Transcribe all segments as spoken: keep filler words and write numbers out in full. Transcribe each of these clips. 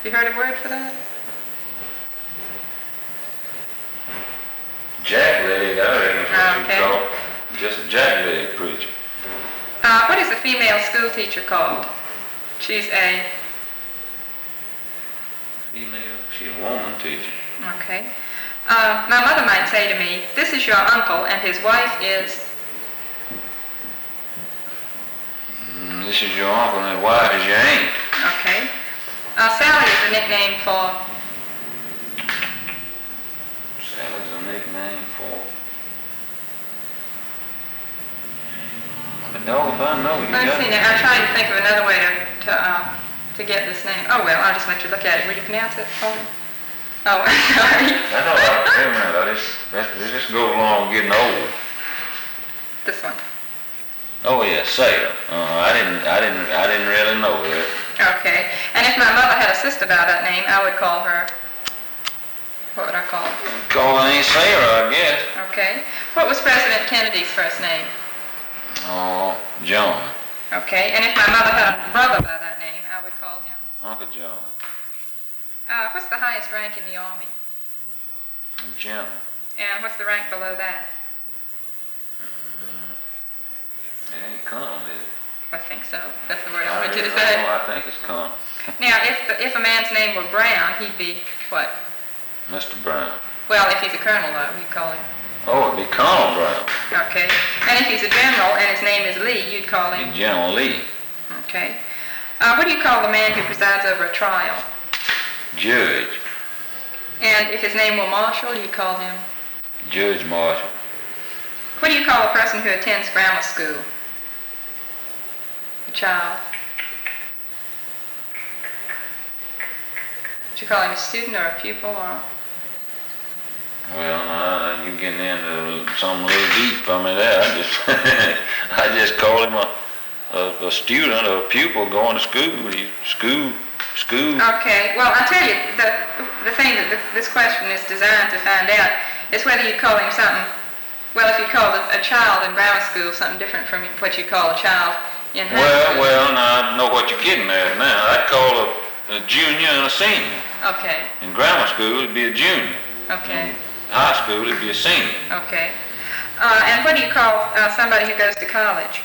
You heard a word for that? Jackleg, I reckon is what Okay. you call just a jackleg preacher. Uh, what is a female school teacher called? She's a... Female, she's a woman teacher. Okay. Uh, my mother might say to me, this is your uncle and his wife is... Mm, this is your uncle and his wife is your aunt. Okay. Uh, Sally is a nickname for... Sally's a nickname for... No, if I know, you Let's got see it. now, I'm trying to think of another way to, to, uh, to get this name. Oh, well, I'll just let you look at it. Will you pronounce it for me? Oh, sorry. That's all right. Wait a minute. I just, that, this just goes along getting old. This one. Oh yeah, Sarah. Uh, I didn't, I didn't, I didn't really know that. Okay. And if my mother had a sister by that name, I would call her... What would I call her? Call her Aunt Sarah, I guess. Okay. What was President Kennedy's first name? Oh, John. Okay. And if my mother had a brother by that name, I would call him... Uncle John. Uh, what's the highest rank in the Army? General. And what's the rank below that? It ain't Colonel, is it? I think so. That's the word I wanted you to say. Oh, I think it's Colonel. Now, if the, if a man's name were Brown, he'd be what? Mister Brown. Well, if he's a colonel, though, you'd call him. Oh, it'd be Colonel Brown. Okay. And if he's a general and his name is Lee, you'd call him. Be General Lee. Okay. Uh, what do you call the man who presides over a trial? Judge. And if his name were Marshall, you'd call him. Judge Marshall. What do you call a person who attends grammar school? A child. Would you call him a student or a pupil or? Well, uh, you getting into something a little deep for me there. I just, I just call him a, a, a student or a pupil going to school. He, school, school. Okay. Well, I tell you, the the thing that the, this question is designed to find out is whether you call him something. Well, if you call a, a child in grammar school something different from what you call a child in high Well, school. well, now I know what you're getting at now. I'd call a, a junior and a senior. Okay. In grammar school, it'd be a junior. Okay. In high school, it'd be a senior. Okay. Uh, and what do you call uh, somebody who goes to college?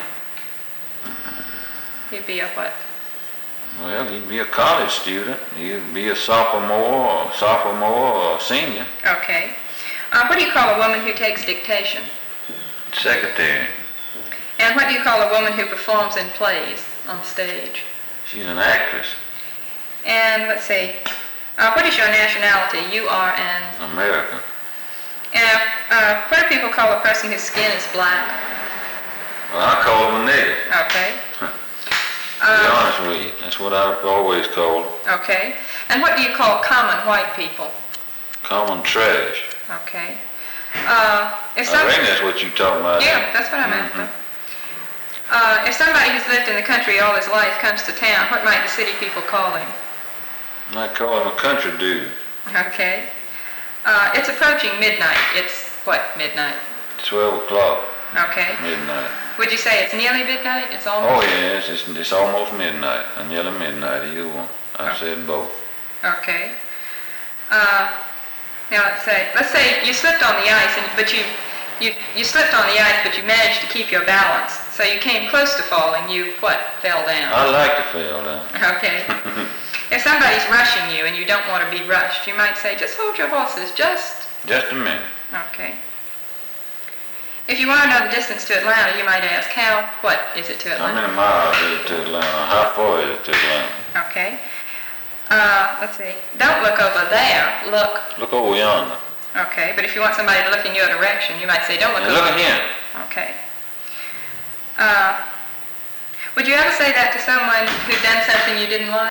He'd be a what? Well, he'd be a college student. He'd be a sophomore or sophomore or a senior. Okay. Uh, what do you call a woman who takes dictation? Secretary. And what do you call a woman who performs in plays on stage? She's an actress. And let's see. Uh, what is your nationality? You are an... American. And uh, what do people call a person whose skin is black? Well, I call him a nigger. Okay. To be Uh, honest with you, that's what I've always called them. okay. And what do you call common white people? Common trash. Okay. Uh, if I some, reckon that's what you're talking about. yeah, that's what I'm after. Uh, if somebody who's lived in the country all his life comes to town, what might the city people call him? I call him a country dude. Okay. Uh, it's approaching midnight. It's what, midnight? Twelve o'clock, Okay. midnight. Would you say it's nearly midnight? It's Oh almost? yes, it's, it's almost midnight. Or nearly midnight, either one. I Oh. said both. Okay. Uh, now let's say, let's say you slipped on the ice, and but you, you, you slipped on the ice, but you managed to keep your balance. So you came close to falling. You what? Fell down. I like to fall down. Okay. If somebody's rushing you and you don't want to be rushed, you might say, just hold your horses, just. Just a minute. Okay. If you want to know the distance to Atlanta, you might ask, how, what is it to How Atlanta? many miles is it to Atlanta? How far is it to Atlanta? Okay. Uh, let's see. Don't look over there. Look. Look over yonder. Okay. But if you want somebody to look in your direction, you might say, don't look And over look at him. Okay. Uh, would you ever say that to someone who'd done something you didn't like?